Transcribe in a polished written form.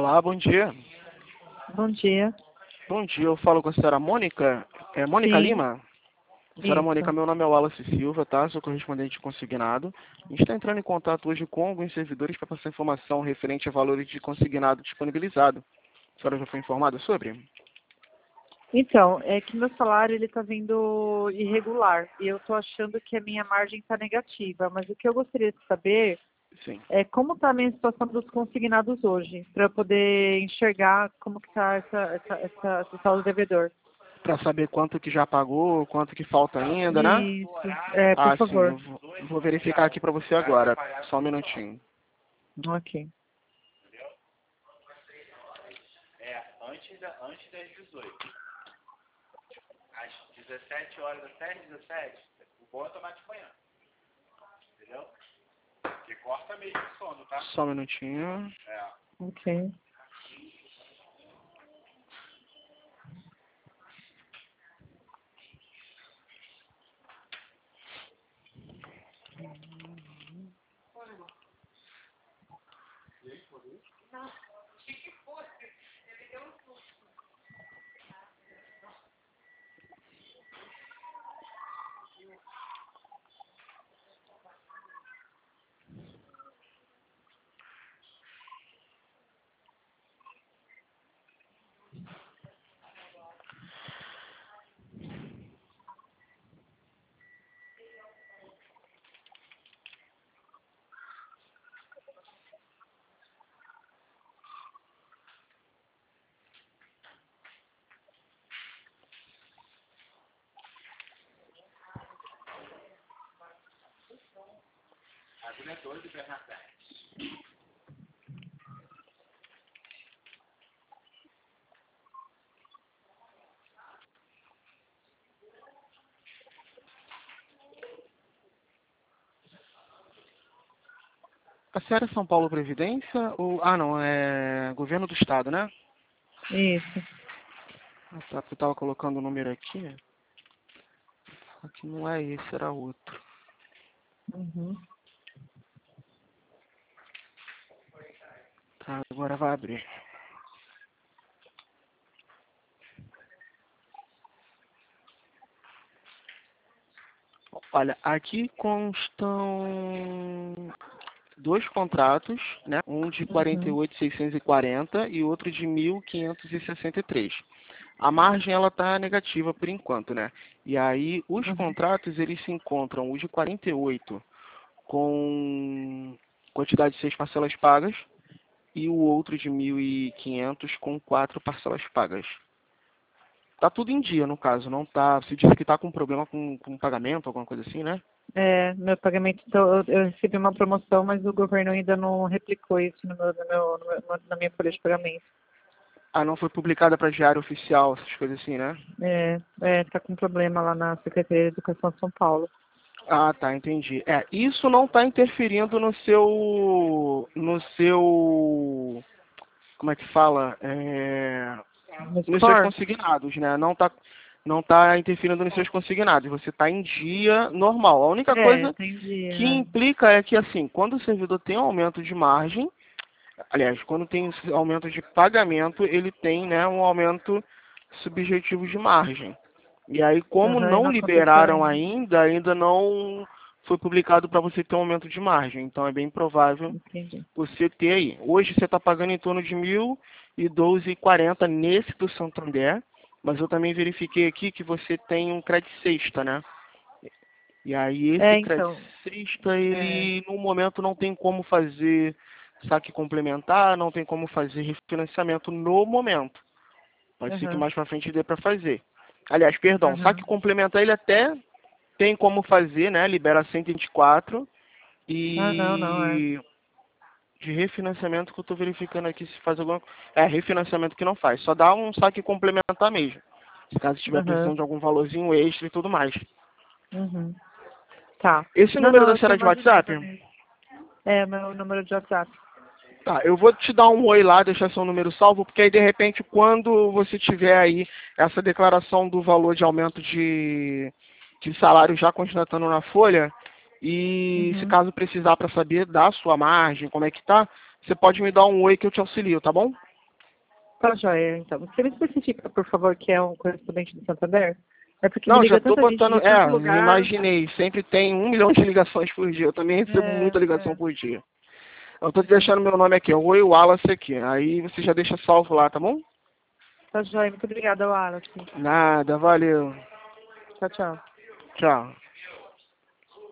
Olá, bom dia. Bom dia. Bom dia, eu falo com a senhora Mônica. É Mônica Sim, Lima? Senhora Mônica, isso. meu nome é Wallace Silva, tá? Sou correspondente consignado. A gente está entrando em contato hoje com alguns servidores para passar informação referente a valores de consignado disponibilizado. A senhora já foi informada sobre? Então, é que meu salário ele está vindo irregular e eu estou achando que a minha margem está negativa, mas o que eu gostaria de saber Sim. é como está a minha situação dos consignados hoje, para eu poder enxergar como que está esse saldo devedor. Para saber quanto que já pagou, quanto que falta ainda, né? Isso, por Ah, sim, eu favor. vou verificar aqui para você agora. Só um minutinho. Ok. Antes das 18. Às 17 horas até às 17, o bom é tomar de manhã. Entendeu? Porque corta mesmo o sono, tá? Só um minutinho. Ok. A diretora de Bernadette. A senhora é São Paulo Previdência ou... Ah, não, é Governo do Estado, né? Isso. Ah, tá, porque eu tava colocando o número aqui. Aqui não é esse, era outro. Uhum. Tá, agora vai abrir. Olha, aqui constam dois contratos, né? Um de Uhum. 48.640 e outro de 1.563. A margem ela tá negativa por enquanto, né? E aí os Uhum. contratos eles se encontram o de 48 com quantidade de 6 parcelas pagas e o outro de 1.500 com 4 parcelas pagas. Tá tudo em dia, no caso, não tá. Você disse que tá com problema com pagamento, alguma coisa assim, né? Meu pagamento, então, eu recebi uma promoção, mas o governo ainda não replicou isso na minha folha de pagamento. Ah, não foi publicada para diário oficial, essas coisas assim, né? Tá com problema lá na Secretaria de Educação de São Paulo. Ah, tá, entendi. É, isso não está interferindo no seu, como é que fala? No Nos seus score? consignados, né? Não tá interferindo nos seus consignados. Você está em dia normal. A única coisa Entendi. que implica é que, assim, quando o servidor tem um aumento de margem, aliás, quando tem esse aumento de pagamento, ele tem, né, um aumento subjetivo de margem. E aí, como Aham, e não não aconteceu liberaram ainda. ainda não foi publicado para você ter um aumento de margem. Então, é bem provável Entendi. você ter aí. Hoje você está pagando em torno de 1.012,40 nesse do Santander, mas eu também verifiquei aqui que você tem um crédito sexta, né? E aí esse crédito Então, sexta, é, ele no momento não tem como fazer saque complementar, não tem como fazer refinanciamento no momento. Pode ser que aham, mais para frente dê para fazer. Aliás, perdão, saque aham. complementar ele até tem como fazer, né? Libera 124 Ah, não, não, e de refinanciamento que eu estou verificando aqui se faz alguma. É, refinanciamento que não faz. Só dá um saque complementar mesmo. Se caso estiver aham, precisando de algum valorzinho extra e tudo mais. uhum. Tá. Esse Não, número não, da eu tinha senhora de uma dúvida WhatsApp? mesmo. É, meu número de WhatsApp. Tá, eu vou te dar um oi lá, deixar seu número salvo, porque aí de repente quando você tiver aí essa declaração do valor de aumento de salário já constatando na folha, e se Uhum. caso precisar para saber da sua margem, como é que tá, você pode me dar um oi que eu te auxilio, tá bom? Tá joia, então. Você me especifica, por favor, que é um correspondente do Santander? É porque me Não, liga já tô tanta gente botando. de tanto lugar. Imaginei. Sempre tem 1 milhão de ligações por dia. Eu também recebo muita ligação por dia. Eu tô deixando meu nome aqui. Oi Wallace aqui. Aí você já deixa salvo lá, tá bom? Tá joia. Muito obrigada, Wallace. Nada, valeu. Tchau, tchau. Tchau.